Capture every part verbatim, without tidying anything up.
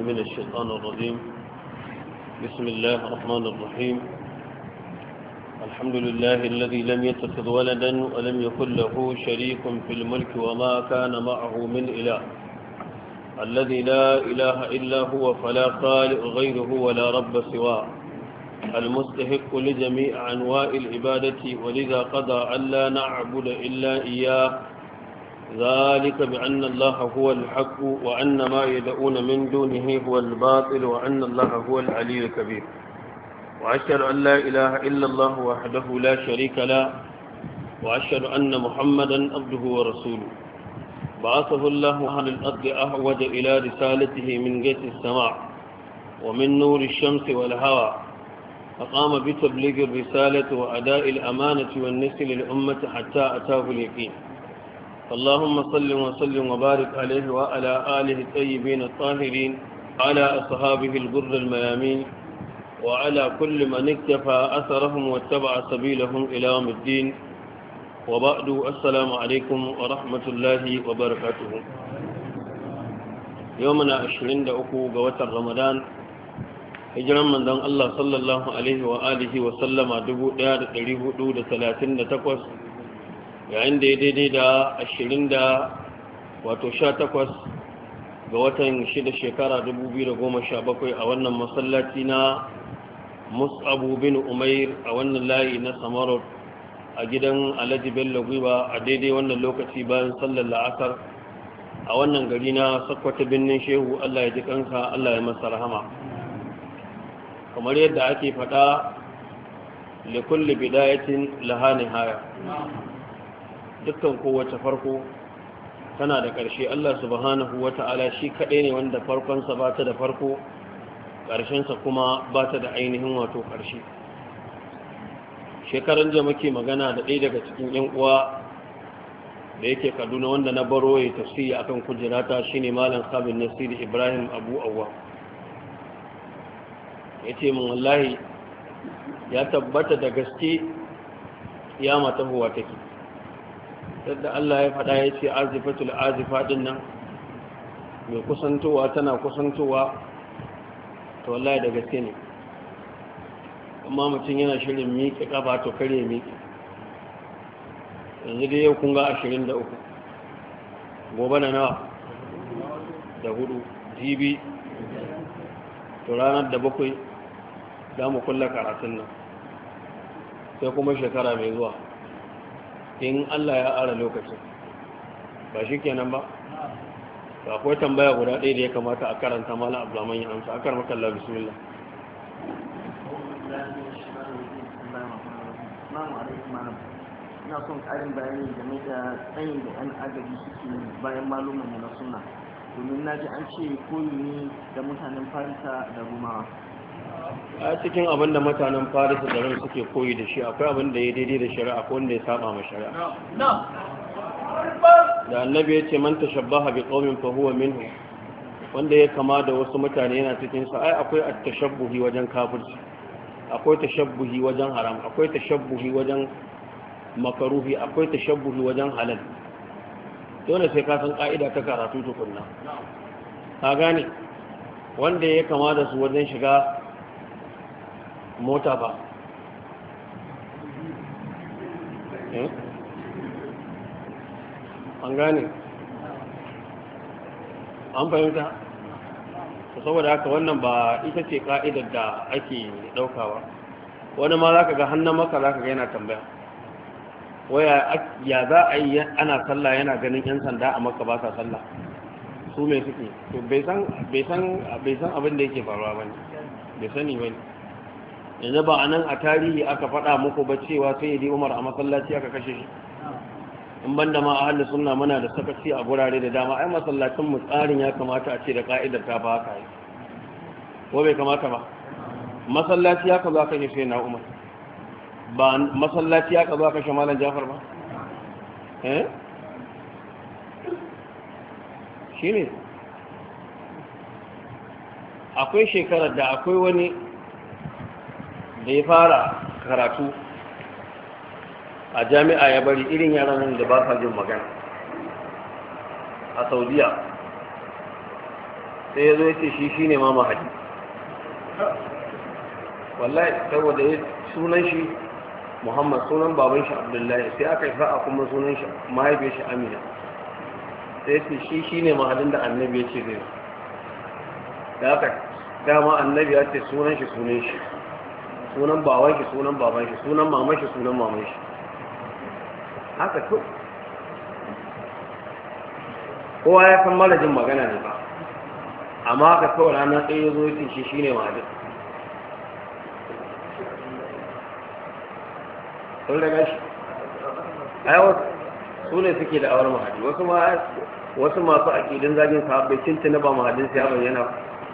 من الشيطان الرجيم. بسم الله الرحمن الرحيم. الحمد لله الذي لم يتخذ ولدا ولم يكن له شريك في الملك وما كان معه من إله، الذي لا إله إلا هو فلا خالق غيره ولا رب سواه، المستحق لجميع أنواع العبادة، ولذا قضى ألا نعبد إلا إياه، ذلك بأن الله هو الحق وأن ما يدعون من دونه هو الباطل وأن الله هو العلي الكبير. وأشهد أن لا إله إلا الله وحده لا شريك له، وأشهد أن محمدا عبده ورسوله، بعثه الله على الأرض أحوج إلى رسالته من جيش السماء ومن نور الشمس والهوى، فقام بتبليغ الرسالة وأداء الأمانة والنصر للأمة حتى أتاه اليقين. اللهم صل وسلم وبارك عليه وعلى آله الطيبين الطاهرين، على أصحابه الغر الميامين، وعلى كل من اكتفى أثرهم واتبع سبيلهم إلى يوم الدين. وبعد، السلام عليكم ورحمة الله وبركاته. يومنا عشرين دقو قوة رمضان، hijiran manzon Allah sallallahu alaihi wa alihi wa sallama dubu ɗaya da ɗari hudu da talatin da takwas, yayin da ya daidai da ashirin da wato sha takwas ga watan shida shekara dubu biyu da goma sha bakwai a wannan masallaci na Mus'abu bin Umair a wannan layi na Samarot a gidan Alhaji Bello Gwiwa a daidai wannan lokaci bayan sallar la'asar a wannan gari na Sokoto birnin Shehu. Allah ya ji kansa, Allah ya masa rahama. Kamar yadda ake faɗa, likulli bidayatin laha nihaya, dukkan kowace farko tana da ƙarshe. Allah subhanahu wata'ala shi kaɗai ne wanda farkonsa ba ta da farko, ƙarshensa kuma ba ta da ainihin wato ƙarshe. Shekaran jiya muke magana da ɗaya daga cikin 'yan uwa da yake Kaduna, wanda na baro ya tafsiri akan kujerata, shine Malam Khabir Nasir Ibrahim Abu Awwa. Ya ce min wallahi ya tabbata da gaske kiyama ta huwa take. Yadda Allah ya faɗa ya ce azifatul azifa din nan mai kusantowa tana kusantowa, to wallahi da gaske ne. Amma mutum yana shirin miƙe ƙafa to kare miƙe. Yanzu dai yau kun ga ashirin da uku, gobe na nawa da hudu, jibi to ranar da bakwai za mu kulla karatun nan, sai kuma shekara mai zuwa in Allah ya ara lokacin, ba shi kenan ba. ba akwai tambaya guda ɗaya da ya kamata a karanta Malam Abdulrahman ya amsa. Akar maka Allah, bismillah. ina son ƙarin bayani game da tsayin da 'yan agaji suke bayan malumanmu na suna, domin na ji an ce koyi ne da mutanen farisa da rumawa. A cikin abin da mutanen farisa da ran suke koyi da shi, akwai abin da ya daidai da shari'a, akwai wanda ya saba ma shari'a. Da annabi ya ce man tashabbaha bi qaumin fa huwa minhu, wanda ya kama da wasu mutane yana cikin sa. Ai akwai at-tashabbuhi wajen kafirci, akwai tashabbuhi wajen haram, akwai tashabbuhi wajen makaruhi, akwai tashabbuhi wajen halal. Dole sai ka san ka'ida ta karatu tukunna, ka gane. Wanda ya kama da su wajen shiga mota ba, an gane, an fahimta. Saboda haka wannan ba ita ce ka'idar da ake daukawa. Wani ma za ka ga hannun maka za ka ga yana tambaya, waya ya za a yi ana sallah yana ganin 'yan sanda a maka ba sa sallah, su mai suke? To bai san abin da yake faruwa ba ne, bai sani ba ne. Yanzu ba a nan a tarihi aka faɗa muku ba cewa sai yi Umar a masallaci aka kashe shi? In banda ma a halin sunna muna da sakaci a gurare da dama. Ai masallacin mu tsarin ya kamata a ce da ka'idar ta ba haka yi, ko bai kamata ba? Masallaci ya ka zo aka kashe na Umar, ba masallaci ya ka zo aka kashe Malam Jafar ba? Eh shine akwai shekarar da akwai wani da ya fara karatu a jami'a ya bari irin yaran da ba sa jin magana a Saudiya. sai ya zo ya ce shi shi ne ma mahadi wallahi saboda ya sunan shi muhammad sunan baban shi abdullahi sai aka yi fa'a kuma sunan shi mahaifiyar shi amina sai ce shi shi ne mahadin da annabi ya ce zai da aka dama annabi ya ce sunan shi sunan shi sunan baban shi sunan baban shi sunan maman shi sunan maman shi haka to kowa ya san marajin magana ne ba amma haka kawai ranar ɗaya ya zo ya ce shi shi ne mahadin sun daga shi ai su ne suke da awar mahadi wasu ma wasu masu akidin zagin sahabbai cincin ba mahadin su ya bayyana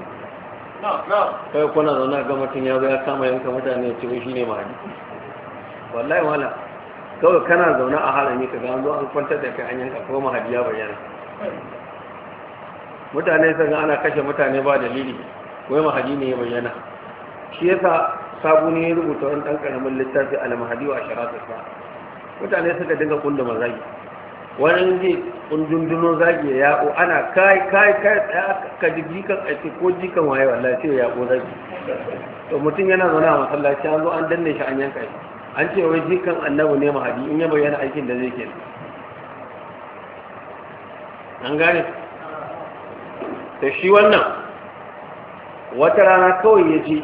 kai kuna zaune ga mutum ya zo ya kama yanka mutane ya ce shi ne mahadi wallahi wala kawai kana zaune a halami ka ga zo an kwantar da kai an yanka ko mahadi ya bayyana mutane sun ga ana kashe mutane ba dalili wai mahadi ne ya bayyana shi yasa sabu ne ya rubuta wani ɗan ƙaramin littafi al-mahadi wa asharatu sa mutane suka dinga kunda mazagi wani ji kundunduno zagi ya yaƙo ana kai kai kai ka ji jikan aiki ko jikan waye wallahi sai ya yaƙo zagi to mutum yana zaune a masallaci an zo an danne shi an yanka shi an ce wai jikan annabi ne mahadi in ya bayyana aikin da zai kenan an gane to shi wannan wata rana kawai ya ji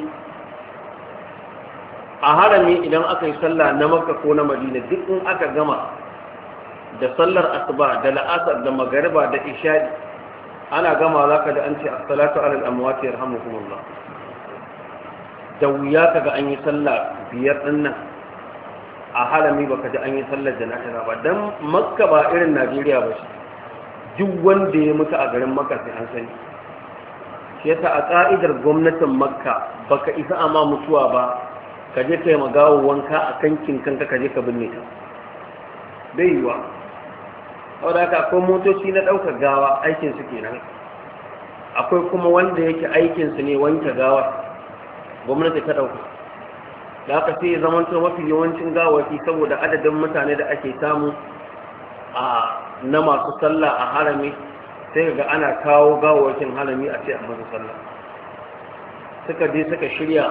a harami idan aka yi sallah na makka ko na madina duk in aka gama da sallar asuba da la'asar da magariba da isha'i ana gama za ka da an ce as-salatu alal amwati yarhamukumullah da wuya kaga an yi sallah biyar din nan a harami baka ji an yi sallar jana'iza ba dan makka ba irin najeriya ba shi duk wanda ya mutu a garin makka sai an sani shi yasa a ka'idar gwamnatin makka baka isa amma mutuwa ba ka je ka yi magawo wanka a kankin kanka ka je ka binne ta bai yiwa saboda haka akwai motoci na ɗaukar gawa aikin su kenan akwai kuma wanda yake aikin su ne wanke gawa gwamnati ta ɗauka da haka sai ya zamanta mafi yawancin gawaki saboda adadin mutane da ake samu a na masu sallah a harami sai ga ana kawo gawakin harami a ce a masu sallah suka je suka shirya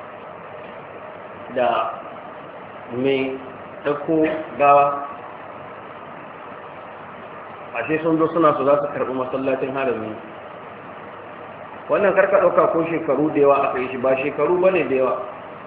da mai ɗauko gawa a ce sun zo suna su za su karɓi masallacin harami wannan karka ɗauka ko shekaru da yawa aka yi shi ba shekaru ba ne da yawa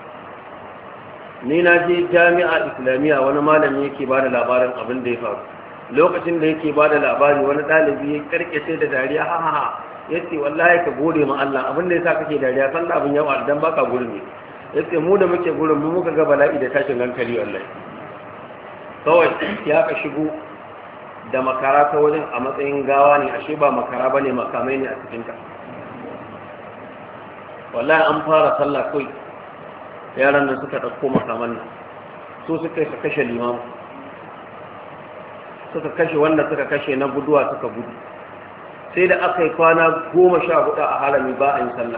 ni na je jami'a islamiyya wani malami yake ba da labarin abin da ya faru lokacin da yake ba da labari wani ɗalibi ya karkace da dariya ha ha ha ya ce wallahi ka gode ma Allah abin da ya sa kake dariya san abin yawa dan baka gurin ne yace mu da muke gurin mu muka ga bala'i da tashin hankali wallahi kawai ya ka shigo da makara ta wajen a matsayin gawa ne ashe ba makara bane makamai ne a cikin ka wallahi an fara sallah kai yaran da suka dauko makaman nan so suka yi kashe limamu suka kashe wanda suka kashe na guduwa suka gudu sai da aka yi kwana goma sha hudu a harami ba a yi sallah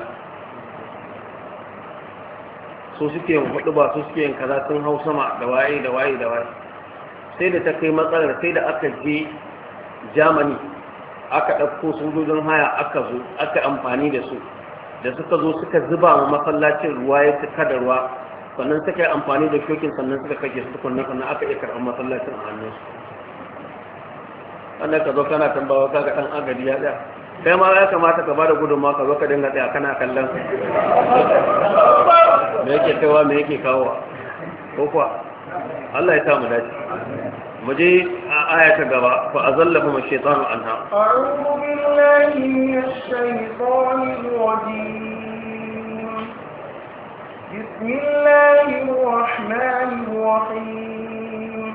so suke yin hudu ba su suke yin kaza sun hau sama da waye da waye da waye sai da ta kai matsalar sai da aka je Germany aka ɗauko sojojin haya aka zo aka amfani da su da suka zo suka zuba wa masallacin ruwa ya cika da ruwa sannan suka yi amfani da shokin sannan suka kashe su tukunna sannan aka iya karɓar masallacin a hannunsu wannan ka zo kana tambawa kaga ɗan agadi ya tsaya kai ma ya kamata ka bada gudunmawa ka zo ka dinga tsaya kana kallon me yake kaiwa me yake kawowa ko kuwa Allah ya sa mu dace mu je a aya ta gaba fa azallahu ash-shaytanu anha a'udhu billahi minash shaytanir rajim bismillahir rahmanir rahim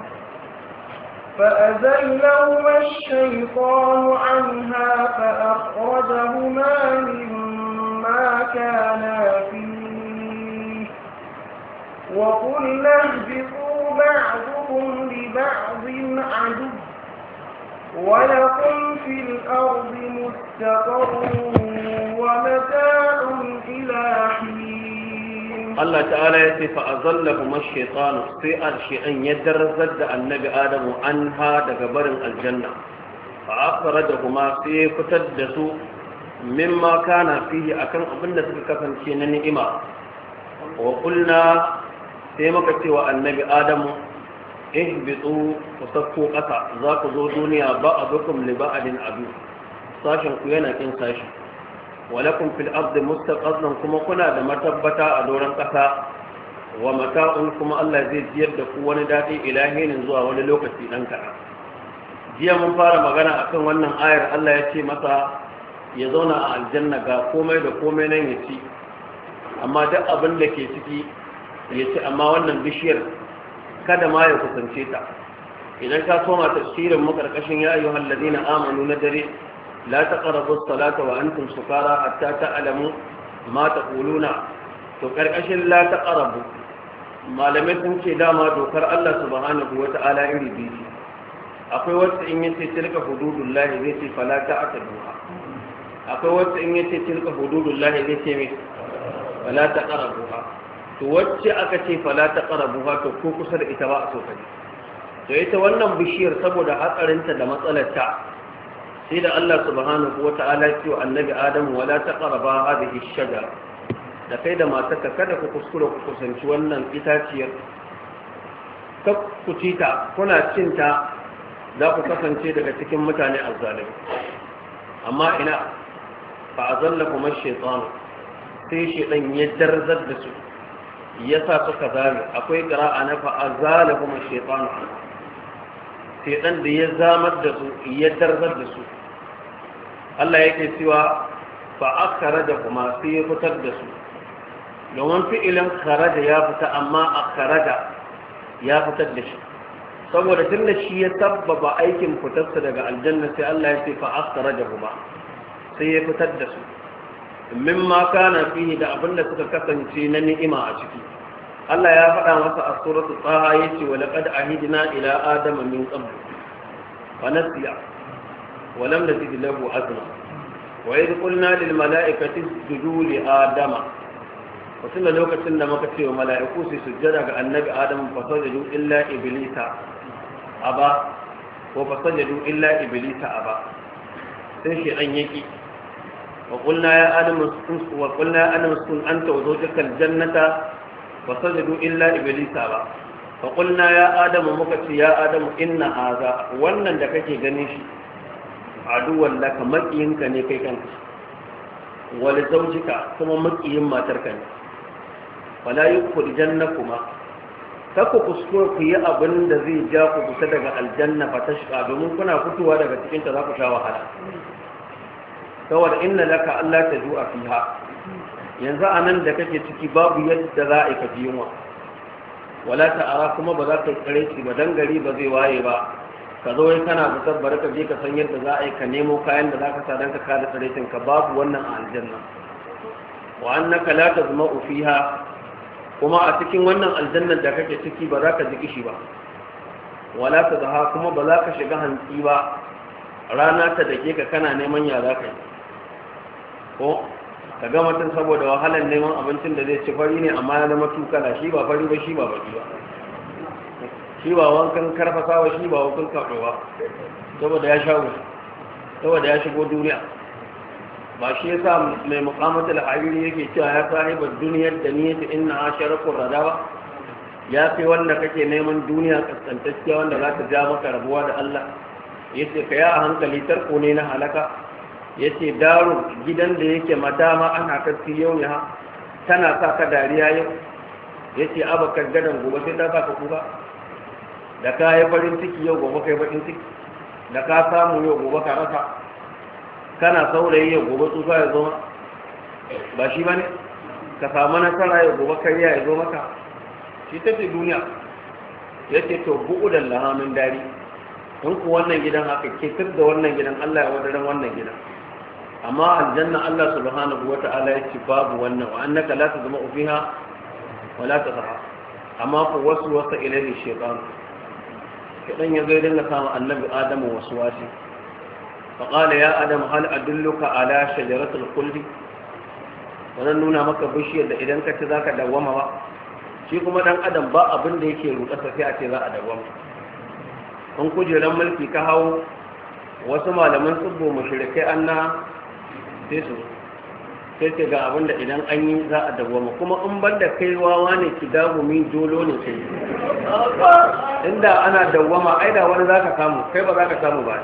فأزلهما الشيطان عنها فأخرجهما مما كانا فيه وقلنا اهبطوا بعضكم لبعض عدو ولكم في الأرض مستقر ومتاع إلى حين Allah ta'ala ya ce fa azallahuma ash-shaytanu sai al-shaytan ya darzar da annabi Adamu anha daga barin aljanna fa akhrajahuma sai fitar da su mimma kana fihi akan abin da suka kasance na ni'ima wa qulna sai muka ce wa annabi adamu ihbitu kusakku ƙasa za ku zo duniya ba'dukum li ba'din adu sashen ku yana kin sashi walakum fil ardi mustaqarrun kuma kuna da matabbata a doron ƙasa wa mata'un kuma Allah zai jiyar da ku wani daɗi ilahinin zuwa wani lokaci ɗan kaɗan. Jiya mun fara magana akan wannan ayar Allah ya ce masa ya zauna a aljanna ga komai da komai nan ya ci, amma duk abin da ke ciki ya ci, amma wannan bishiyar kada ma ya kusance ta. Idan ka soma tafsirin mu karkashin ya ayyuhal ladina amanu na dare la taqrabu as-salata wa antum sukara hatta ta'lamu ma taquluna, to karkashin la taqrabu malamai sun ce dama dokar Allah subhanahu wa ta'ala iri biyu. Akwai wacce in yace tilka hududullahi zai ce fala ta'taduha, akwai wacce in yace tilka hududullahi zai ce me fala taqrabuha. to wacce aka ce fala taqrabuha to ko kusa da ita ba a so kaje. To ita wannan bishiyar saboda hatsarinta da matsalarta sai da Allah subhanahu wa ta'ala ya ce wa annabi Adam wala taqraba hadhihi ash-shajara, da kai da matarka kada ku kuskura ku kusanci wannan itaciyar, ka ku ci ta, kuna cinta za ku kasance daga cikin mutane azzalimi. Amma ina fa azallakum ash-shaytan, sai shaytan ya darzar da su ya sa suka zame. Akwai qira'a na fa azalakum ash-shaytan, shaytan da ya zamar da su ya darzar da su. Allah yake cewa fa akhraja kuma sai ya fitar da su, domin fi'ilin kharaja ya fita amma akhraja ya fitar da shi, saboda tun da shi ya sabbaba aikin fitarsa daga aljanna sai Allah ya ce fa akhraja kuma sai ya fitar da su mimma kana fihi da abinda suka kasance na ni'ima a ciki. Allah ya faɗa masa a suratul Taha yace wa laqad ahidna ila adama min qabl wa nasiya wa lam nazid lahu azma wa idh qulna lil mala'ikati isjudu li adama, wasu da lokacin da muka ce wa mala'iku su sujjada ga annabi Adam fa sajadu illa iblisa aba ko fa sajadu illa iblisa aba, sai shi dan yaki wa qulna ya adam uskun wa qulna ya adam uskun anta wa zawjuka aljannata fa sajadu illa iblisa aba, fa qulna ya adam muka ce ya adam inna hadha, wannan da kake ganin shi aduwan laka makiyinka ne kai kanka, wa li zawjika kuma makiyin matarka ne, wala yukhrijannakuma ta ku kuskure ku yi abin da zai ja ku fita daga aljanna fa tashqa, domin kuna fitowa daga cikin ta za ku sha wahala. saboda inna laka Allah tajua fiha, yanzu anan da kake ciki babu yadda za a yi ka ji yunwa, wala ta'ara kuma ba za ka tsare shi ba, dan gari ba zai waye ba ka zo kana fitar bari ka je ka san yadda za a yi ka nemo kayan da za ka sa dan ka kada tsare ka, babu wannan a aljanna. wa annaka la tazma'u fiha, kuma a cikin wannan aljannar da kake ciki ba za ka ji kishi ba, wala ta zaha kuma ba za ka shiga hantsi ba rana ta dake ka kana neman ya za ka yi, ko ka ga mutum saboda wahalar neman abincin da zai ci fari ne amma ya zama tukala, shi ba fari ba shi ba baki ba, shi ba wankan karfasawa shi ba wankan kaɗowa, saboda ya sha wuce, saboda ya shigo duniya. ba shi yasa mai muqamatul hariri yake cewa ya sahiba duniyar da niyyata inna asharakur radawa, ya fi wanda kake neman duniya kaskantacciya wanda za ta ja maka rabuwa da Allah. yace ka ya a hankali tarko ne na halaka, yace daru gidan da yake madama ana kafi yau ne ha tana sa ka dariya yau, yace abakar gadan gobe sai ta sa ka kuka, da ka yi farin ciki yau gobe kai bakin ciki, da ka samu yau gobe ka rasa, kana saurayi ya gobe tsufa ya zo ba shi ba ne, ka samu nasara ya gobe kariya ya zo maka, shi ta ce duniya. ya ce to bu'udan lahamin dari, in ku wannan gidan haka ke tur da wannan gidan Allah ya wadaran wannan gidan, amma aljanna Allah subhanahu wa ta'ala ya ce babu wannan, wa annaka la tazma'u fiha wa la tadha, amma ku wasu wasa ilayhi shaytan, kidan ya zai dinga samu annabi Adamu waswasi. فقال يا آدم هل أدلك على شجرة الخلد، wannan nuna maka bishiyar da idan ka ci za ka dawwama ba. Shi kuma dan adam ba abin da yake rutsa sai a ce za a dawwama. in kujeran mulki ka hau, wasu malaman tsubbo mushrikai anna sai su sai ce ga abin da idan an yi za a dawwama kuma in ban da kai wawa ne ki dagumi dolo ne sai inda ana dawwama ai da wani zaka samu kai ba zaka samu ba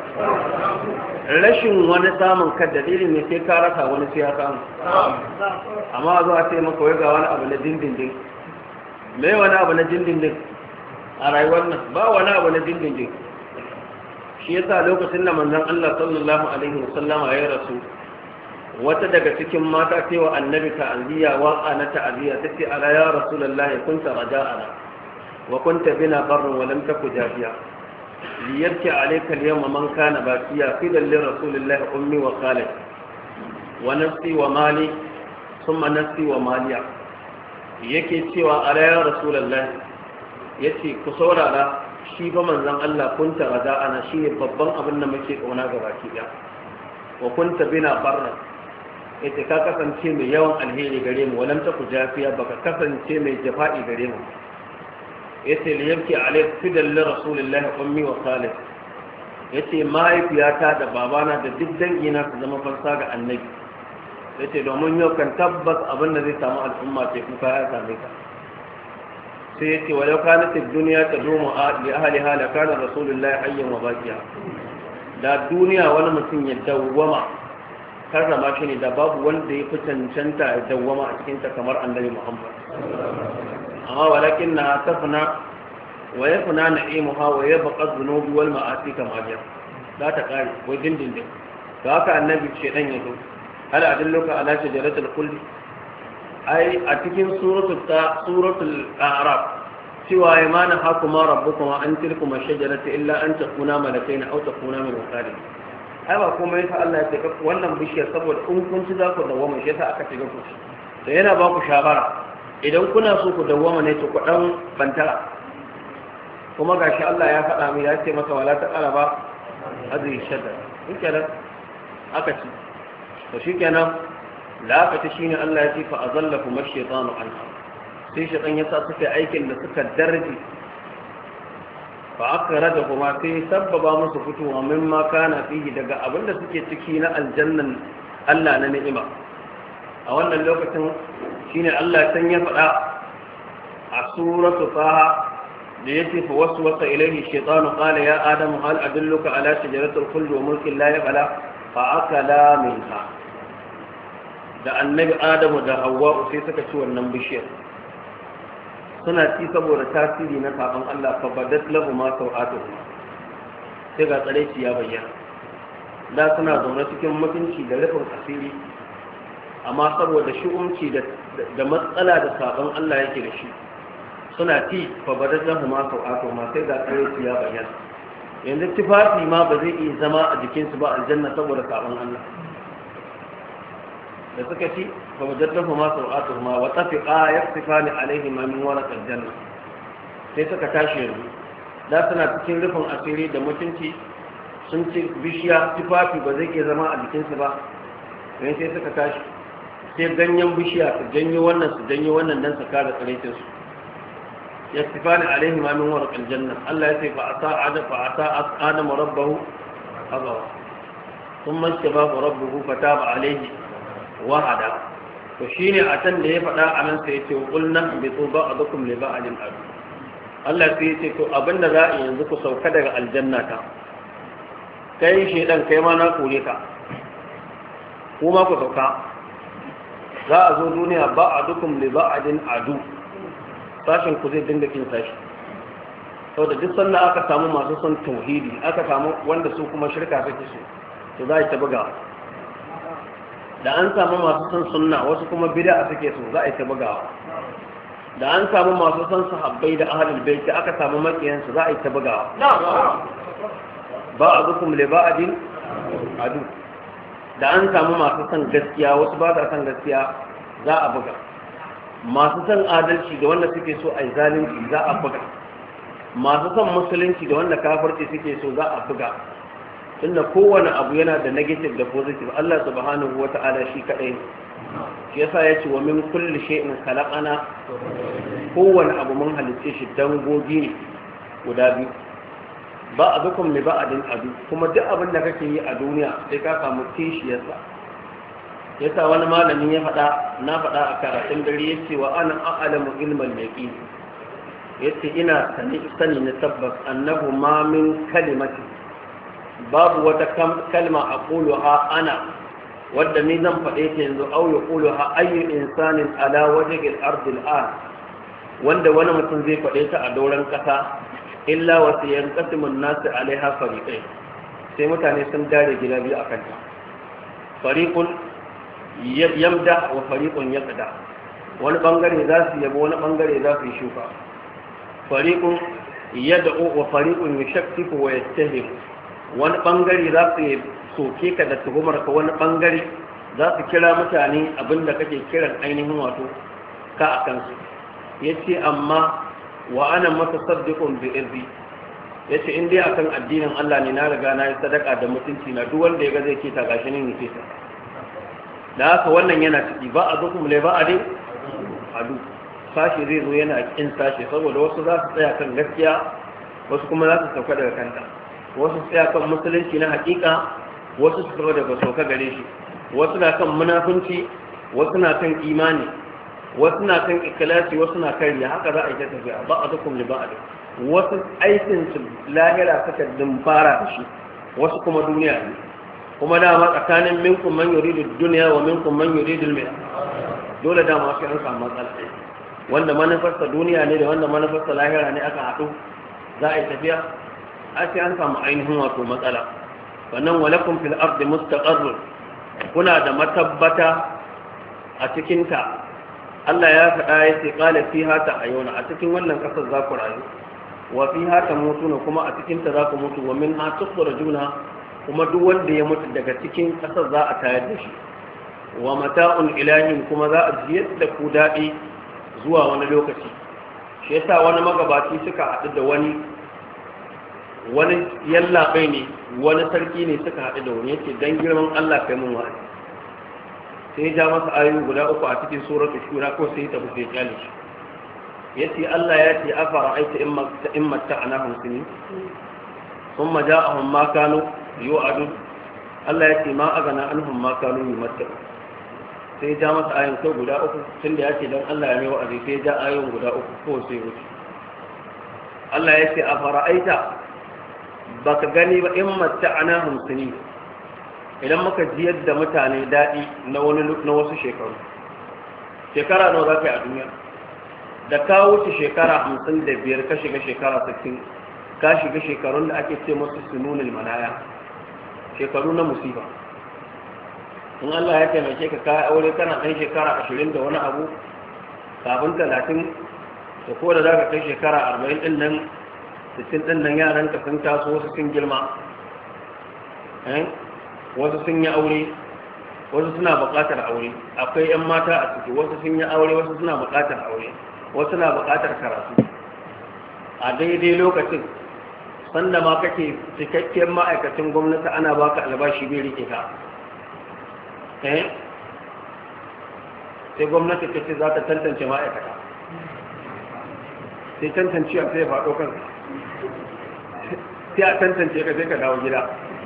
rashin wani samun ka dalilin ne sai ka rasa wani sai ya samu amma zuwa sai maka wai ga wani abu na dindindin me wani abu na dindindin a rayuwar nan ba wani abu na dindindin shi yasa lokacin da manzon Allah sallallahu alaihi wasallama ya rasu wata daga cikin mata ce wa annabi ta'aziyya waqa na ta'aziyya tace ala ya rasulullahi kunta raja'ana wa kunta bina barran wa lam taku jafiya liyabki alayka al-yawma man kana baqiya fidan li rasulillahi ummi wa khalid wa nafsi wa mali thumma nafsi wa maliya yake cewa ala ya rasulullahi yace ku saurara shi ba manzon Allah kunta raja'ana shine babban abin da muke kauna ga baki daya wa kunta bina barran ita ka kasance mai yawan alheri gare mu walam ta ku jafiya baka kasance mai jafa'i gare mu yace li yabki alayk fidal li rasulillahi ummi wa khalid yace mahaifiyata da babana da duk dangina su zama fansa ga annabi yace domin yau kan tabbas abin da zai samu al'umma ce kuka ya same ka sai yace walau kanat ad-dunya tadumu li ahliha la kana rasulullahi hayyan wa baqiya da duniya wani mutum ya dawwama karrama shi ne da babu wanda ya fi cancanta ya dawwama a cikinta kamar annabi Muhammad amma walakin na tafna wa yafna na'imuha wa yabqa dhunubi wal ma'asi kama ja za ta kare wai dindindin to haka annabi shedan ya zo hal adilluka ala shajaratil khuld ai a cikin suratul ta suratul a'raf cewa ya mana hakuma rabbukuma an tilkuma shajarata illa an takuna malakaina aw takuna min al-khalid ai ba komai yasa Allah ya ce wannan bishiyar saboda in kun ci za ku dawwama shi yasa aka ce ku to yana ba ku shawara idan kuna so ku dawwama ne to ku dan bantara kuma gashi Allah ya faɗa mu ya ce maka wala ta qaraba hadhihi shadda kenan aka ci to shikenan la aka ci shine Allah ya ce fa azallakum ash-shaytanu anha sai shaytan ya sa suka aikin da suka darji fa akrada kuma sai sabbaba musu fitowa mimma kana fihi daga abinda suke ciki na aljannan Allah na ni'ima a wannan lokacin shine Allah san ya faɗa a suratu taha da yace fa waswasa ilayhi shaytanu qala ya adam hal adulluka ala shajaratil khuld wa mulkin la yabla fa akala minha da annabi adamu da hawwa sai suka ci wannan bishiyar suna ci saboda tasiri na sabon Allah fa badat lahu ma sau'atuhum sai ga tsareci ya bayyana da suna zaune cikin mutunci da rufin asiri amma saboda shi'umci da da matsala da sabon Allah yake da shi suna ci fa badat lahu ma sau'atuhum sai ga tsareci ya bayyana yanzu tufafi ma ba zai iya zama a jikinsu ba aljanna saboda sabon Allah da suka ci fa wajadtahu ma sau'atuhuma wa tafiqa yaktifani alaihima min waraq aljanna sai suka tashi yanzu da suna cikin rufin asiri da mutunci sun ci bishiya tufafi ba zai ke zama a jikinsu ba sai sai suka tashi sai ganyen bishiya su janyo wannan su janyo wannan dan su kare tsaraitin su yaktifani alaihima min waraq aljanna Allah ya ce fa ata ada fa ata adam rabbahu abawa thumma istabahu rabbuhu fataba alaihi wahada to shine a can da ya faɗa a nan sai ya ce qulna bi ba'dukum li ba'din adu Allah sai ya ce to abinda za a yanzu ku sauka daga aljanna ta kai shedan kai ma na kore ka kuma ku sauka za a zo duniya ba'dukum li ba'din adu sashin ku zai dinga kin sashi saboda duk sannan aka samu masu son tauhidi aka samu wanda su kuma shirka suke su to za a ta buga da an samu masu son sunna wasu kuma bid'a suke so za a yi ta bugawa da an samu masu son sahabbai da ahlul bait aka samu makiyan su za a yi ta bugawa ba'dukum li ba'din adu da an samu masu son gaskiya wasu ba sa son gaskiya za a buga masu son adalci da wanda suke so a yi zalunci za a buga masu son musulunci da wanda kafirci suke so za a buga tunda kowane abu yana da negative da positive Allah subhanahu wata'ala shi kadai shi yasa ya ce wa min kulli shay'in khalaqana kowane abu mun halice shi dangogi ne guda biyu ba abukum li ba'din adu kuma duk abin da kake yi a duniya sai ka samu kishiyarsa yasa wani malamin ya faɗa na faɗa a karatun dare yace wa ana a'lamu ilmal yaqin yace ina sani sani na tabbas annahu ma min kalimati babu wata kalma aquluha ana wadda ni zan faɗe ta yanzu au yaquluha ayyu insanin ala wajhi al-ardi al-an wanda wani mutum zai faɗe ta a doron ƙasa illa wa sayanqasimu an-nasu alaiha fariqain sai mutane sun dare gida biyu akan ta fariqun yamda wa fariqun yaqda wani bangare za su yabo wani bangare za su yi shuka fariqun yad'u wa fariqun yushakkiku wa yattahim wani bangare za su soke ka da tuhumar ka wani bangare za su kira mutane abinda kake kiran ainihin wato ka a kansu yace amma wa ana mutasaddiqun bi irzi yace in dai akan addinin Allah ne na riga na yi sadaka da mutunci na duk wanda ya ga zai kita gashi ne yake ta da haka wannan yana ciki ba a zukum le ba a dai adu sashi zai zo yana kin sashi saboda wasu za su tsaya kan gaskiya wasu kuma za su sauka daga kanta wasu tsaya kan musulunci na hakika wasu su sauka daga sauka gare shi wasu na kan munafunci wasu na kan imani wasu na kan ikhlasi wasu na kan riya haka za a yi ta tafiya ba a zukum le ba a dai wasu aikin su lahira suka dimfara da shi wasu kuma duniya ne kuma dama tsakanin minkum man yuridu dunya wa minkum man yuridu al-mira dole dama sai an samu matsala wanda manufarsa duniya ne da wanda manufarsa lahira ne aka haɗu za a yi tafiya a sai an samu ainihin wato matsala wannan walakum fil ardi mustaqarrun kuna da matabbata a cikin ta Allah ya faɗa ya ce qala fiha ta'ayuna a cikin wannan kasar za ku rayu wa fiha tamutuna kuma a cikin ta za ku mutu wa minha tukhrajuna kuma duk wanda ya mutu daga cikin ƙasar za a tayar da shi wa mata'un ilahin kuma za a jiyar da ku daɗi zuwa wani lokaci shi yasa wani magabaci suka haɗu da wani wani yallaɓai ne wani sarki ne suka haɗu da wani yake dan girman Allah kai mun wa'azi sai ja masa ayoyi guda uku a cikin suratul shura ko sai ta buɗe kyale shi yace Allah ya ce afara aita in matta'anahum sinin thumma ja'ahum ma kanu yu'adu Allah ya ce ma agana anhum ma kanu yumatta sai ja masa ayoyin kai guda uku tunda ya ce dan Allah ya mai wa'azi sai ja ayoyin guda uku ko sai wuce Allah ya ce afara'aita baka gani ba in matta'anahum sinin idan muka jiyar da mutane dadi na wani na wasu shekaru shekara nawa za ka yi a duniya da ka wuce shekara hamsin da biyar ka shiga shekara sittin ka shiga shekarun da ake ce masu sununul manaya shekaru na musiba in Allah ya taimake ka kai aure kana ɗan shekara ashirin da wani abu kafin talatin da ko da za ka kai shekara arba'in ɗin nan sittin ɗin nan yaran ka sun taso wasu sun girma wasu sun yi aure wasu suna buƙatar aure akwai 'yan mata a ciki wasu sun yi aure wasu suna buƙatar aure wasu na buƙatar karatu a daidai lokacin sanda ma kake cikakken ma'aikacin gwamnati ana baka albashi bai rike ka eh sai gwamnati ta ce za ta tantance ma'aikata sai tantancewa sai ya faɗo kanka sai a tantance ka sai ka dawo gida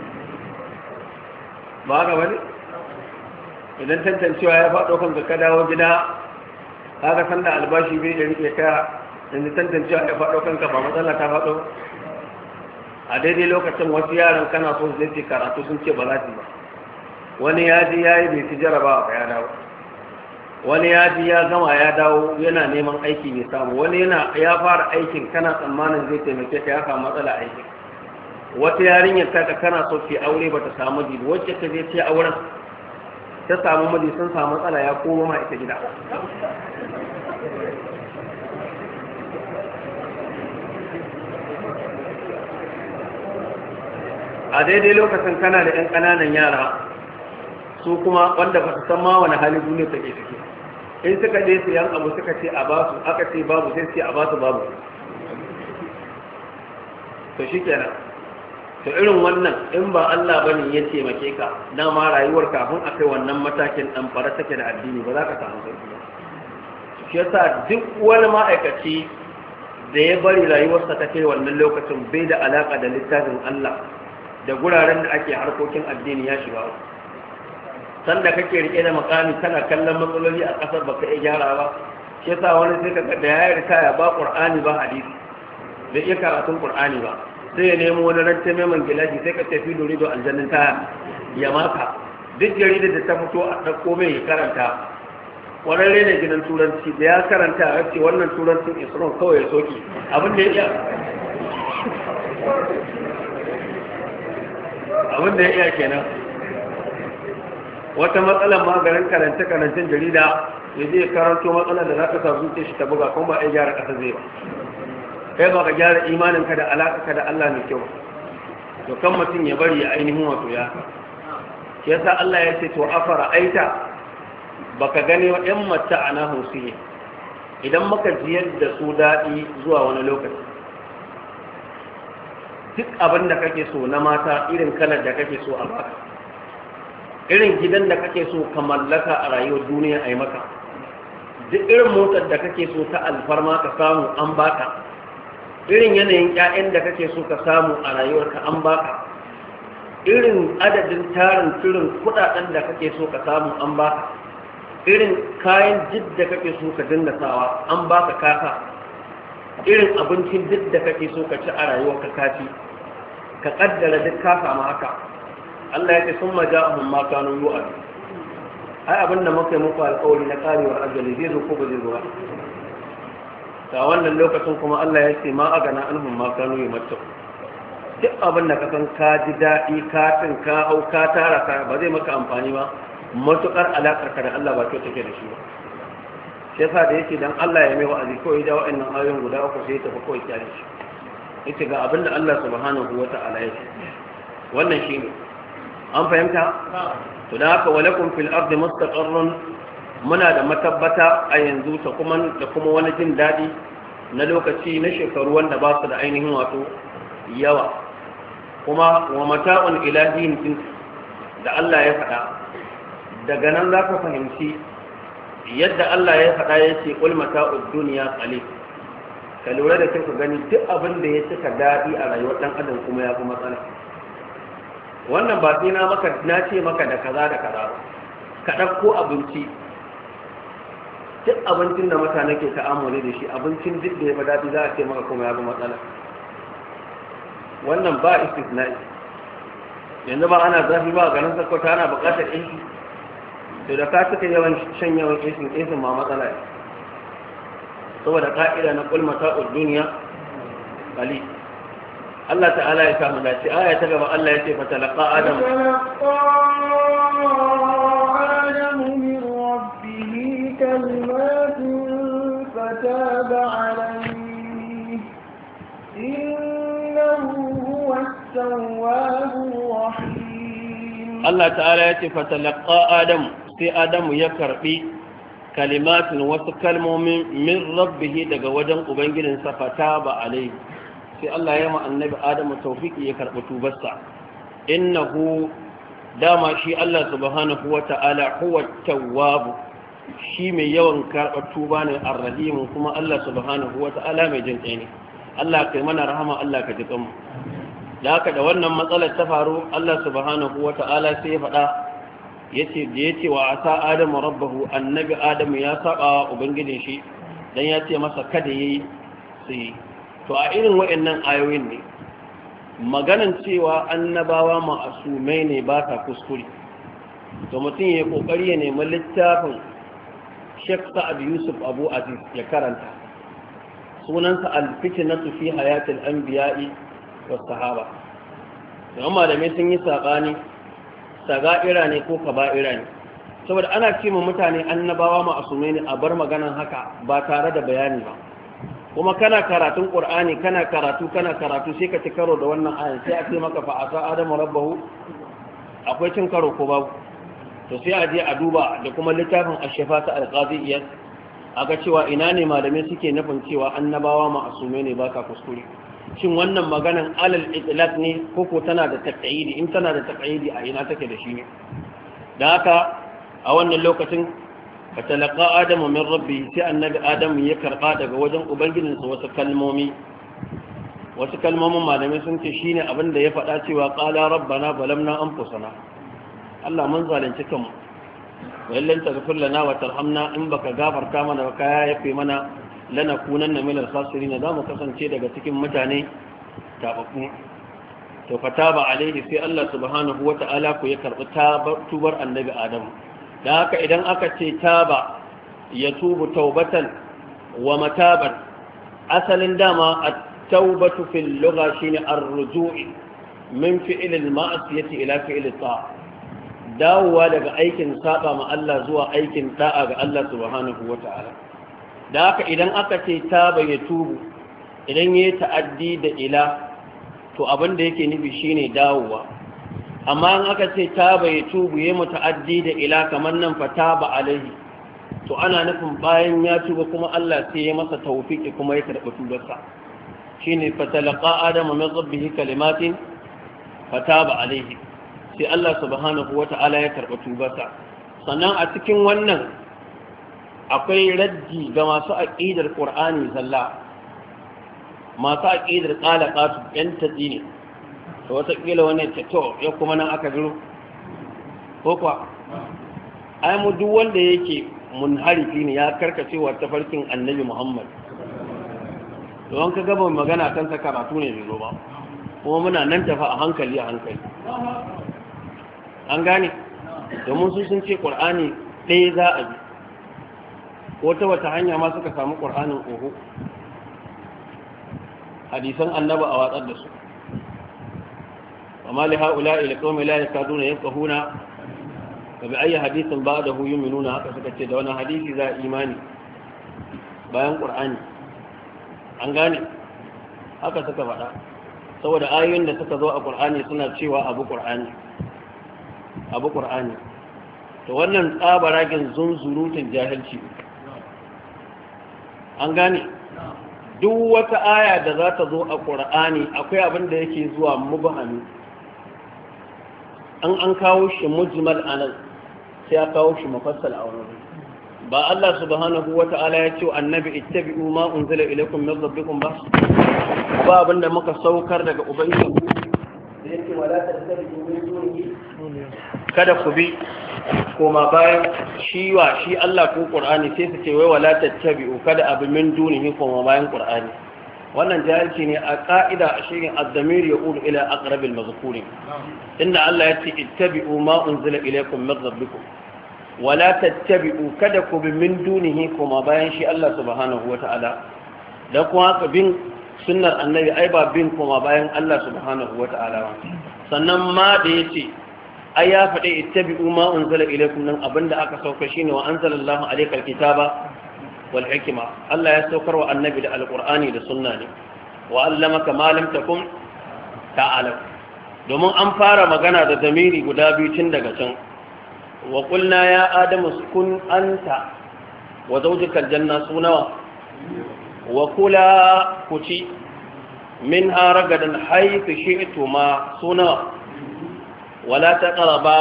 ba haka bane idan tantancewa ya faɗo kanka ka dawo gida haka sanda albashi bai da rike ka yanzu tantancewa ya faɗo kanka ba matsala ta faɗo a daidai lokacin wasu yaran kana so zai ce karatu sun ce ba za su ba wani ya ji ya yi bai ci jarabawa ba ya dawo wani ya ji ya gama ya dawo yana neman aiki bai samu wani yana ya fara aikin kana tsammanin zai taimake ka ya samu matsala aikin wata yarinyar ta ka kana so ke aure ba ta samu miji wacce ta je ce auren ta samu miji sun samu matsala ya koma ma ita gida a daidai lokacin kana da 'yan ƙananan yara su kuma wanda ba su san ma wani hali duniya take ciki in suka je su yan abu suka ce a basu aka ce babu sai ce a basu babu to shi kenan to irin wannan in ba Allah bane ya taimake ka dama rayuwar kafin akai wannan matakin dan fara take da addini ba za ka samu sauki ba shi yasa duk wani ma'aikaci da ya bari rayuwarsa ta kai wannan lokacin bai da alaka da littafin Allah da guraren da ake harkokin addini ya shiga sanda kake rike da makami kana kallon matsaloli a ƙasar baka iya gyara ba shi yasa wani sai ka da ya rika ya ba qur'ani ba hadisi bai iya karatun qur'ani ba sai ya nemo wani rance mai man gilashi sai ka tafi dori do aljannin ta ya maka duk jaridar da ta fito a ɗauko mai ya karanta ƙwararre ne gidan turanci da ya karanta a ce wannan turancin isron kawai ya soki abin da ya iya abin da ya iya kenan wata matsalar maganin karance-karancen jarida ya zai karanto matsalar da za ka sa zuciya shi ta buga kuma ba a gyara ƙasa zai ba kai ba ka gyara imaninka da alaƙa da Allah mai kyau to kan mutum ya bari ya ainihin wato ya shi yasa Allah ya ce to afara aita baka gane wa ƴan mata ana hausiye idan muka jiyar da su daɗi zuwa wani lokaci duk abin da kake so na mata irin kalar da kake so a baka irin gidan da kake so ka mallaka a rayuwar duniya a yi maka duk irin motar da kake so ta alfarma ka samu an baka irin yanayin ƴaƴan da kake so ka samu a rayuwarka an baka irin adadin tarin turin kudaden da kake so ka samu an baka irin kayan jid da kake so ka dinga sawa an baka kasa irin abincin duk da kake so ka ci a rayuwarka kaci ka kaddara duk ka samu haka Allah ya ce sun maja'ahum ma kanu yu'ad ai abinda muka yi muku alƙawari na karewar ajali zai zo ko ba zai zo ba ta wannan lokacin kuma Allah ya ce ma agana anhum ma kanu yumattu duk abin da ka san ka ji daɗi ka tin ka hau ka tara ka ba zai maka amfani ba matukar alaƙar ka da Allah ba kyau take da shi ba sai yasa da yake dan Allah ya mai wa'azi kawai da wa'annan ayoyin guda uku sai ya tafi kawai kyale shi yace ga abin da Allah subhanahu wata'ala ya ce wannan shine an fahimta to da haka walakum fil ardi mustaqarrun muna da matabbata a yanzu ta kuma da kuma wani jin daɗi na lokaci na shekaru wanda ba su da ainihin wato yawa kuma wa mata'un ilahin din da Allah ya faɗa daga nan za ka fahimci yadda Allah ya faɗa ya ce qul mata'ud dunya qalil ka lura da kai ka gani duk abin da ya cika daɗi a rayuwar ɗan adam kuma ya fi matsala wannan ba sai na maka na ce maka da kaza da kaza ka ɗauko abinci duk abincin da mutane ke ta'amuli da shi abincin duk da ya fi daɗi za a ce maka kuma ya fi matsala wannan ba istisna'i yanzu ba ana zafi ba ganin sakwata ana buƙatar inci to da ka suka yawan shan yawan isin isin ma matsala ne saboda ka'ida na kul mata'ud dunya qali Allah ta'ala ya samu dace aya ta gaba Allah ya ce fa talaqa adam آدم من ربه كلمات فتاب عليه إنه هو التواب الرحيم الله تعالى يتي فتلقى آدم سي آدم يكربي كلمات وتكلموا من ربه daga wajen ubangijinsa fataba alaihi sai Allah ya ma annabi Adamu tawfiki ya karbi tubarsa innahu dama shi Allah subhanahu wata'ala huwa tawwab shi mai yawan karɓar tuba ne ar-rahim kuma Allah subhanahu wata'ala mai jin ne Allah kai mana rahama Allah ka ji kanmu da haka da wannan matsalar ta faru Allah subhanahu wata'ala sai ya faɗa yace da yace wa asa adamu rabbahu annabi adamu ya saba ubangijin shi dan ya ce masa kada yayi sai to a irin wayannan ayoyin ne maganan cewa annabawa ma'asumai ne ba ta kuskure to mutum ya kokari ya nemi littafin Sheikh Sa'ad Yusuf Abu Aziz ya karanta sunansa al-fitnatu fi hayatil anbiya'i was sahaba dan malamai sun yi sabani saga'ira ne ko kaba'ira ne saboda ana cewa mutane annabawa ma'asumai ne a bar maganan haka ba tare da bayani ba kuma kana karatun qur'ani kana karatu kana karatu sai ka ci karo da wannan ayan sai a ce maka fa asa adamu rabbahu akwai cin karo ko babu to sai a je a duba da kuma littafin ash-shafa ta al-qadiyya aga cewa ina ne malamai suke nufin cewa annabawa ma'asume ne ba ka kuskure shin wannan maganan alal itlaq ne ko ko tana da taqayidi in tana da taqayidi a ina take da shi ne da haka a wannan lokacin fatalaqa adamu min rabbi sai annabi adamu ya karba daga wajen ubangijinsa wasu kalmomi wasu kalmomin malamai sun ce shine abin da ya faɗa cewa qala rabbana balamna anfusana Allah mun zalunci kanmu wa illan taghfir lana wa tarhamna in baka gafarta mana ba ka yafe mana lanakunanna minal khasirin za mu kasance daga cikin mutane tababbu to fataba alaihi sai Allah subhanahu wata'ala ku ya karbi tubar annabi Adam dan haka idan aka ce taba ya tubu taubatan wa mataban asalin dama at-taubatu fil lugha shine ar-ruju' min fi'l al-ma'siyati ila fi'l at-ta'a dawowa daga aikin saba ma Allah zuwa aikin da'a ga Allah subhanahu wata'ala da haka idan aka ce taba ya tubu idan yayi ta'addi da ila to abin da yake nufi shine dawowa amma in aka ce taba ya tubu yayi muta'addi da ila kamar nan fa taba alaihi to ana nufin bayan ya tuba kuma Allah sai ya masa tawfiki kuma ya karɓi tubarsa shine fatalaqa adamu min rabbihi kalimatin fataba alaihi sai Allah subhanahu wata'ala ya karɓi tubarsa sannan a cikin wannan akwai raddi ga masu aqidar Qur'ani zalla masu aqidar qalaqatu yan tadini to wata kila wannan ce to ya kuma nan aka biro ko kwa ai mu duk wanda yake munharifi ne ya karkace wa tafarkin annabi Muhammad don ka gaba magana kan sa karatu ne bai zo ba kuma muna nan tafa a hankali a hankali an gane domin su sun ce Qur'ani ɗaya za a bi wata wata hanya ma suka samu Qur'anin oho hadisan annaba a watsar da su amma li haula ila qaumi la yakaduna yafqahuna wa bi ayi hadithin ba'dahu yu'minuna haka suka ce da wani hadisi za imani bayan Qur'ani an gane haka suka faɗa saboda ayoyin da suka zo a Qur'ani suna cewa abu Qur'ani abu Qur'ani to wannan tsabaragen zunzurutun jahilci an gane duk wata aya da za ta zo a Qur'ani akwai abin da yake zuwa mubhami an an kawo shi mujmal anan sai ya kawo shi mufassal a wurin ba Allah subhanahu wata'ala ya ce annabi ittabi'u ma unzila ilaykum min rabbikum ba ba abinda muka saukar daga ubangiji da yake wala tattabi'u min dunihi kada ku bi koma bayan shi wa shi Allah ko Qur'ani sai su ce wai wala tattabi'u kada abu min dunihi koma bayan Qur'ani wannan jahilci ne a ka'ida a shirin ad-damir yaqulu ila aqrab al-mazkurin inda Allah ya ce ittabi'u ma unzila ilaykum min rabbikum wala tattabi'u kada ku bi min dunihi kuma bayan shi Allah subhanahu wata'ala da kuma ka bin sunnar annabi ai ba bin kuma bayan Allah subhanahu wata'ala sannan ma da yace ai ya faɗi ittabi'u ma unzila ilaykum nan abinda aka sauka shine wa anzalallahu alayka alkitaba wal hikma Allah ya saukar wa annabi da alqur'ani da sunna ne wa allamaka ma lam takun ta'alam domin an fara magana da zamiri guda biyu tun daga can wa qulna ya adamu kun anta wa zawjuka aljanna sunawa wa kula kuci minha ragadan haythu shi'tuma sunawa wala taqraba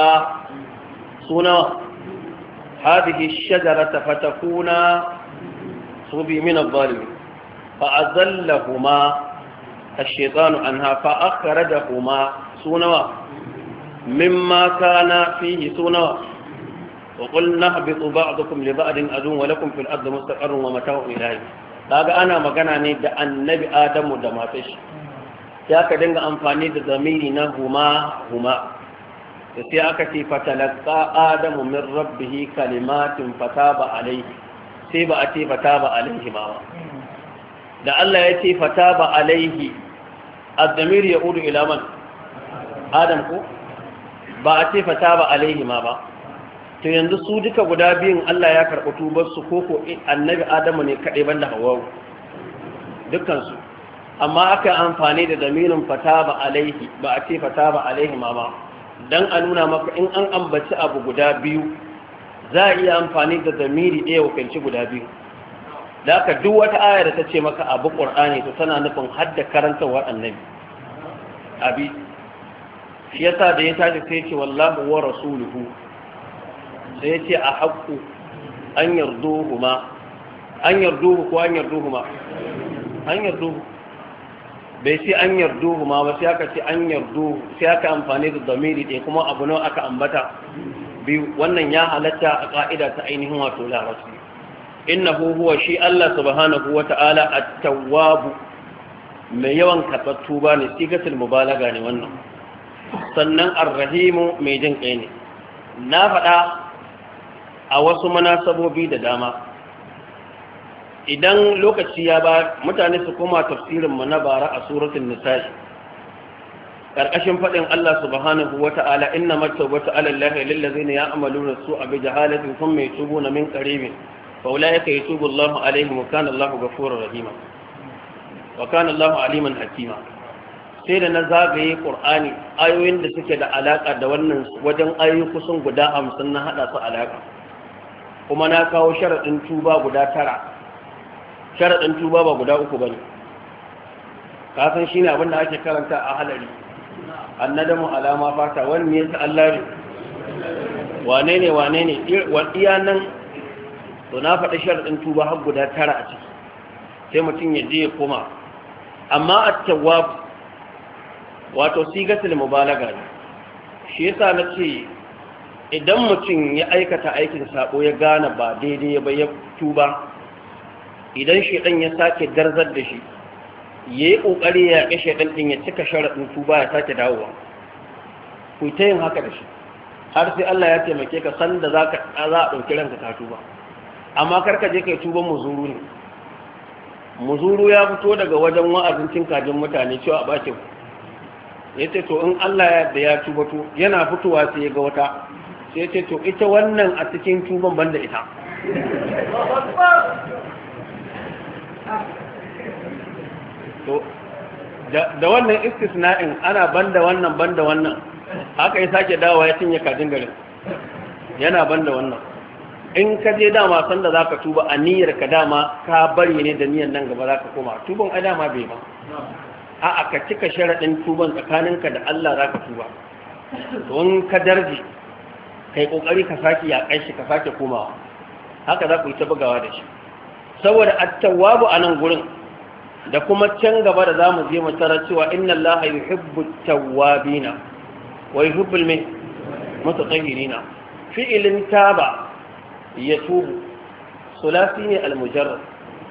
sunawa hadhihi ash-shajarata fatakuna subi min adh-dhalimin fa'azallahuma ash-shaytanu anha fa'akhrajahuma sunawa mimma kana fihi sunawa وقلنا اهبطوا بعضكم لبعض عدو ولكم في الارض مستقر ومتاع الى حين kaga ana magana ne da annabi adamu da matar shi sai aka dinga amfani da zamiri na huma huma da sai aka ce fatalaqa adamu min rabbih kalimatin fataba alayhi sai ba a ce fataba alayhi ma da Allah ya ce fataba alayhi az-zamir yaudu ila man adam ko ba a ce fataba alayhi ma ba to yanzu su duka guda biyun Allah ya karɓi tubar su koko annabi Adamu ne kaɗai banda Hawwa dukkansu amma aka amfani da damirin fataba alaihi ba a ce fataba alaihi ma ba dan a nuna maka in an ambaci abu guda biyu za a iya amfani da damiri ɗaya wakilci guda biyu da aka duk wata aya da ta ce maka abu Qur'ani to tana nufin hadda karantawar annabi abi shi yasa da ya tashi sai ce wallahu wa rasuluhu sai ya ce a haƙƙu an yarduhu ma an yarduhu ko an yarduhu ma an yarduhu bai ce an yarduhu ma ba sai aka ce an yarduhu sai aka amfani da zamiri ɗaya kuma abu nawa aka ambata biyu wannan ya halatta a ka'ida ta ainihin wato larabci innahu huwa shi Allah subhanahu wata'ala at-tawwab mai yawan karɓar tuba ne sigatul mubalaga ne wannan sannan ar-rahimu mai jin kai ne na faɗa a wasu munasabobi da dama idan lokaci ya ba mutane su koma tafsirin mu na bara a suratul nisa'i karkashin fadin Allah subhanahu wata'ala innamat tawbatu 'ala Allahi lil ladzina ya'maluna su'a bi jahalatin thumma yatubuna min qaribin fa ulaika yatubu Allahu 'alayhim wa kana Allahu ghafurur rahima wa kana Allahu 'aliman hakima sai da na zagaye Qur'ani ayoyin da suke da alaka da wannan wajen ayoyi kusan guda hamsin na hada su alaka kuma na kawo sharadin tuba guda tara sharadin tuba ba guda uku bane ka san shine abin da ake karanta a halari annadamu alama fata wani ne ta Allah ne wane ne wane ne iya nan to na faɗi sharadin tuba har guda tara a ciki sai mutum ya je ya koma amma at-tawwab wato sigatul mubalaga ne shi yasa nace idan mutum ya aikata aikin sabo ya gane ba daidai ba ya tuba idan shedan ya sake darzar da shi yayi kokari ya kashe shedan din ya cika sharadin tuba ya sake dawowa ku ta yin haka da shi har sai Allah ya taimake ka san da zaka za a dauki ranka ka tuba amma karka je kai tuban muzuru ne muzuru ya fito daga wajen wa'azin cin kajin mutane cewa a bace ku yace to in Allah ya yarda ya tuba to yana fitowa sai ya ga wata sai yace to ita wannan a cikin tuban banda ita to da wannan istisna'in ana banda wannan banda wannan haka ya sake dawowa ya cinye kajin garin yana banda wannan in ka je dama san da zaka tuba a niyyar ka dama ka bari ne da niyyar nan gaba zaka koma tuban ai dama bai ba a'a ka cika sharadin tuban tsakaninka da Allah zaka tuba don ka darji kai kokari ka saki ya kai shi ka sake komawa haka za ku yi ta bugawa da shi saboda at-tawwabu anan gurin da kuma can gaba da zamu je mu tarar cewa inna Allaha yuhibbu at-tawwabina wa yuhibbu al-mutatahhirina fi'ilin taba yatubu sulasi ne al-mujarrad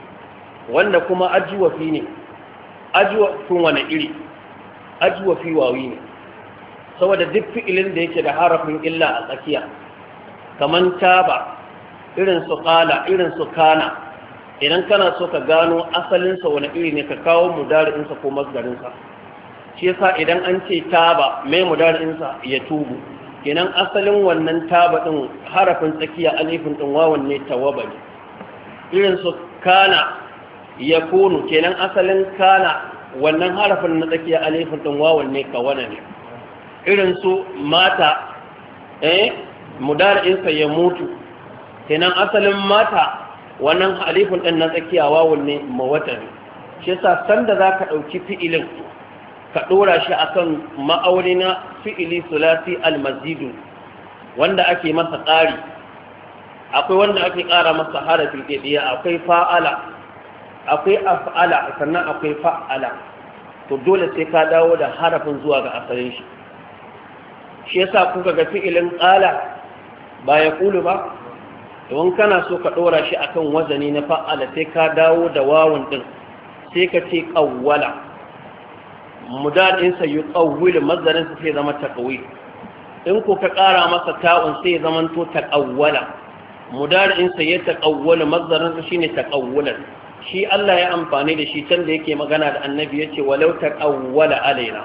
wanda kuma ajwa fi ne ajwa kun wani iri ajwa fi wawi ne saboda duk fi'ilin da yake da harafin illa a tsakiya kaman taba irin su qala irin su kana idan kana so ka gano asalinsa wani iri ne ka kawo mudari'insa ko masdarinsa shi yasa idan an ce taba mai mudari'insa ya tubu kenan asalin wannan taba din harafin tsakiya alifin din wawan ne tawaba ne irin su kana ya kunu kenan asalin kana wannan harafin na tsakiya alifin din wawan ne kawana ne irin su mata eh mudari'insa ya mutu kenan asalin mata wannan alifin ɗin na tsakiya wawun ne mawata ne shi yasa sanda za ka ɗauki fi'ilin ka ɗora shi akan ma'auni na fi'ili sulasi almazidu wanda ake masa ƙari akwai wanda ake ƙara masa harafi ɗaya akwai fa'ala akwai af'ala sannan akwai fa'ala to dole sai ka dawo da harafin zuwa ga asalin shi shi yasa kuka ga fi'ilin ƙala ba ya ƙulu ba don kana so ka ɗora shi akan wazani na fa'ala sai ka dawo da wawan ɗin sai ka ce ƙawwala mudadinsa yi ƙawwilu mazarinsa sai zama taƙawi in ko ka ƙara masa ta'un sai zama to taƙawwala mudadinsa ya taƙawwala mazarinsa shi ne taƙawwulan shi Allah ya amfani da shi can da yake magana da annabi ya ce walau taƙawwala alaina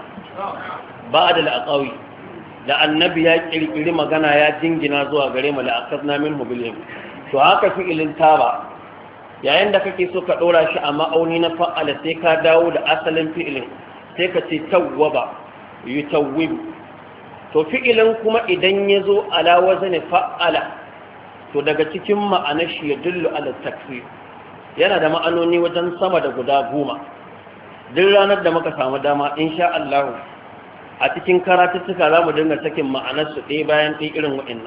ba da al'aƙawi da annabi ya kirkiri magana ya jingina zuwa gare mu la akasna minhu bil yam to haka fi'ilin taba yayin da kake so ka dora shi a ma'auni na fa'ala sai ka dawo da asalin fi'ilin sai ka ce tawwaba yutawwib to fi'ilin kuma idan yazo ala wazni fa'ala to daga cikin ma'anar shi ya dullu ala takfir yana da ma'anoni wajen sama da guda goma duk ranar da muka samu dama insha Allah a cikin karatuttuka za mu dinga sakin ma'anarsu ɗaya bayan ɗaya irin waɗannan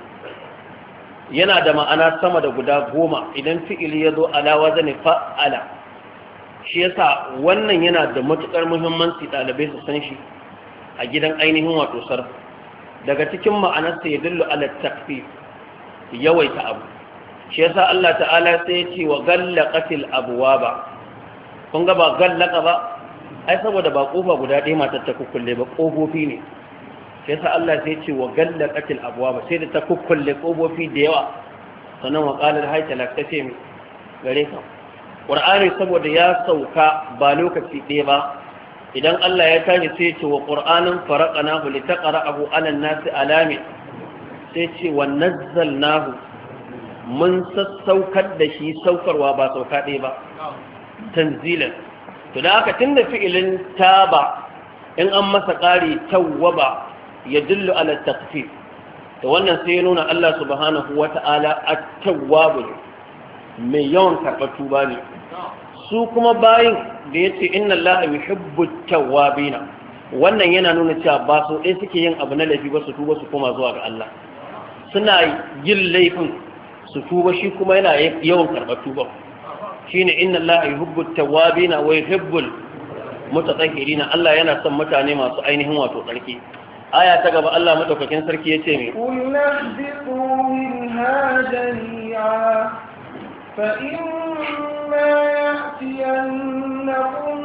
yana da ma'ana sama da guda goma idan fi'ili ya zo alawa zane fa'ala shi yasa wannan yana da matuƙar muhimmanci ɗalibai su san shi a gidan ainihin wato sarf daga cikin ma'anarsa ya dillu ala takfif yawaita abu shi yasa Allah ta'ala sai ya ce wa gallaqatil abwaba kun ga ba gallaqa ba ai saboda ba kofa guda ɗaya matar ta kukkulle ba kofofi ne shi yasa Allah sai ya ce wa gallaqatil abwaba sai da ta kukkulle kofofi da yawa sannan wa qala al-haytala kace mi gare ka Qur'ani saboda ya sauka ba lokaci ɗaya ba idan Allah ya tashi sai ce wa Qur'anin faraqnahu litaqra'ahu 'ala an-nasi alami sai ce wa nazzalnahu mun sassaukar da shi saukarwa ba sauka ɗaya ba tanzilan to da aka tunda fi'ilin taba in an masa ƙari tawwaba ya dillu ala takfif to wannan sai ya nuna Allah subhanahu wata'ala at-tawwab mai yawan karɓar tuba ne su kuma bayin da ya ce inna Allah yuhibbu tawwabina wannan yana nuna cewa ba su ɗaya suke yin abu na laifi ba su tuba su koma zuwa ga Allah suna yin laifin su tuba shi kuma yana yawan karɓar tuba shine inna Allah yuhibbu tawwabina wa yuhibbu mutatahhirina Allah yana son mutane masu ainihin wato tsarki aya ta gaba Allah madaukakin sarki yace me qul nahbitu minha jami'a fa imma ya'tiyannakum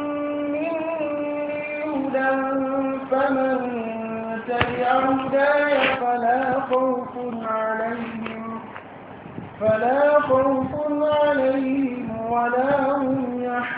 minni hudan faman tabi'a hudaya fala khawfun 'alayhim fala khawfun 'alayhim wala hum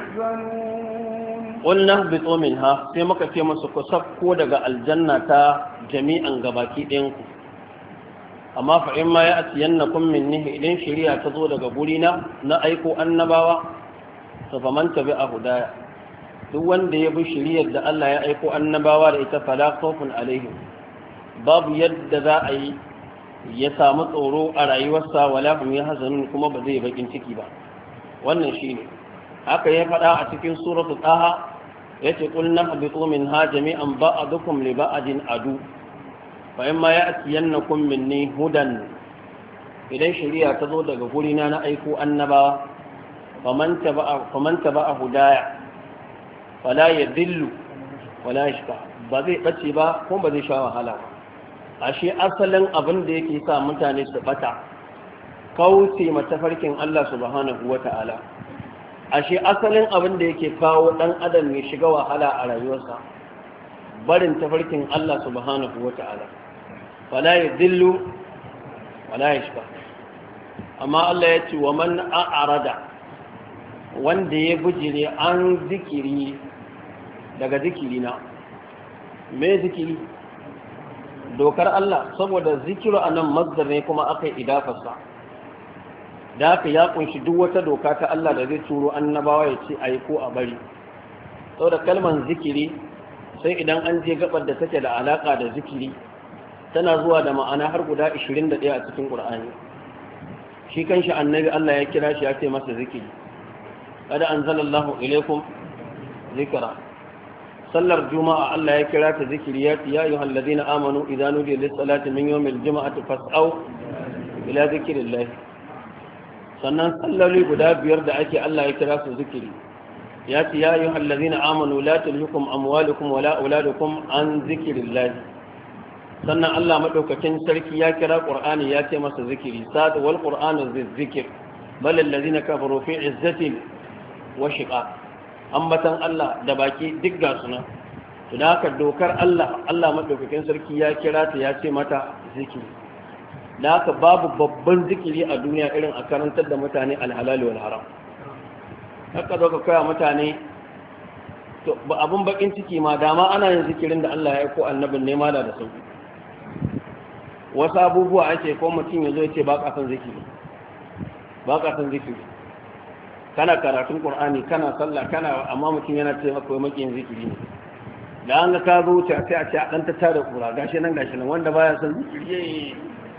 yahzanun qulna bitu minha sai muka ce musu ku sakko daga aljanna ta jami'an gabaki ɗayan ku amma fa in ma ya atiyannakum minni idan shari'a ta zo daga gurina na aiko annabawa to fa man tabi'a hudaya duk wanda ya bi shari'ar da Allah ya aiko annabawa da ita fala khawfun alaihim babu yadda za a yi ya samu tsoro a rayuwarsa wala hum yahzanun kuma ba zai bakin ciki ba wannan shine haka ya faɗa a cikin suratul taha yace qul nahbitu minha jami'an ba'dukum li ba'din adu fa imma ya'tiyannakum minni hudan idan shari'a ta zo daga gurina na aiko annabawa faman taba'a faman taba'a hudaya fala yadillu wala yashqa ba zai bace ba kuma ba zai sha wahala ashe asalin abin da yake sa mutane su bata kauce matafarkin Allah subhanahu wata'ala ashe asalin abin da yake kawo dan adam ya shiga wahala a rayuwarsa barin tafarkin Allah subhanahu wata'ala fala yadillu wala yashqa amma Allah ya ce wa man a'rada wanda ya bujire an zikiri daga zikirina me zikiri dokar Allah saboda zikiru anan masdar ne kuma aka yi idafarsa da haka ya kunshi duk wata doka ta Allah da zai turo annabawa ya ce ayi ko a bari saboda kalmar zikiri sai idan an je gabar da take da alaka da zikiri tana zuwa da ma'ana har guda ashirin da ɗaya a cikin Qur'ani shi kanshi annabi Allah ya kira shi ya ce masa zikiri kada anzalallahu ilaykum zikra sallar juma'a Allah ya kira ta zikiri ya ya ayyuhal ladina amanu idza nudiya lis salati min yawmil jum'ati fas'au ila zikrillah sannan salloli guda biyar da ake Allah ya kira su zikiri ya ce ya ayyuhal ladina amanu la tulhikum amwalukum wala auladukum an zikrillah sannan Allah madaukakin sarki ya kira Qur'ani ya ce masa zikiri sad wal qur'anu zikr bal alladhina kafaru fi izzatin wa shiqaq ambatan Allah da baki duk ga suna to da haka dokar Allah Allah madaukakin sarki ya kira ta ya ce mata zikiri da haka babu babban zikiri a duniya irin a karantar da mutane alhalal wal haram haka zo ka koya mutane to ba abun bakin ciki ma dama ana yin zikirin da Allah ya aiko annabin ne ma da da sauki wasu abubuwa ake ko mutum ya zo ya ce ba ka san zikiri ba ka san zikiri kana karatun qur'ani kana sallah kana amma mutum yana ce maka wai makiyin zikiri ne da an ga ka zo wuce sai a ce a dan ta tada kura gashi nan gashi nan wanda baya san zikiri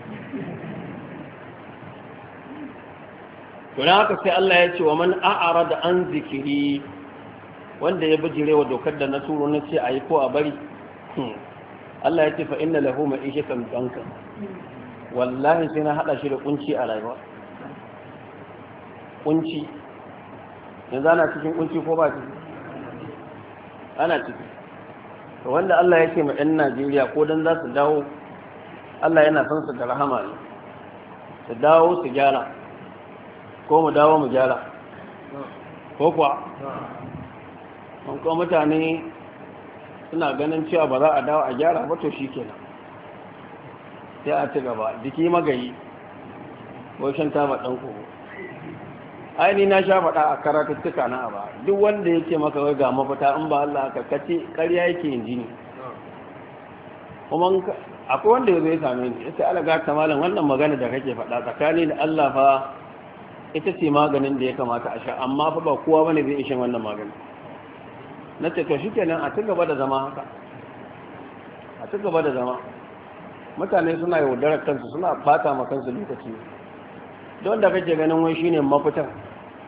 to dan haka sai Allah ya ce wa man a'rada an zikiri wanda ya bijire wa dokar da na turo na ce ayi ko a bari Allah ya ce fa inna lahu ma'ishatan danka wallahi sai na hada shi da kunci a rayuwa kunci yanzu ana cikin kunci ko ba ciki ana ciki to wanda Allah ya ce ma ɗan Najeriya ko dan za su dawo Allah yana son su da rahama ne su dawo su gyara ko mu dawo mu gyara ko kuwa an kuma mutane suna ganin cewa ba za a dawo a gyara ba to shi kenan sai a ci gaba jiki magayi ko shan taba ɗan kogo aini na sha faɗa a karatuttuka na ba duk wanda yake maka wai ga mafita in ba Allah ka kace ƙarya yake yin jini kuma akwai wanda ya zai same ni yace alaga ta malam wannan magana da kake faɗa tsakani da Allah fa ita ce maganin da ya kamata a sha amma fa ba kowa bane zai ishin wannan magani na ce to shikenan a ci gaba da zama haka a ci gaba da zama mutane suna yaudarar kansu suna fata ma kansu lokaci don da kake ganin wai shine mafitan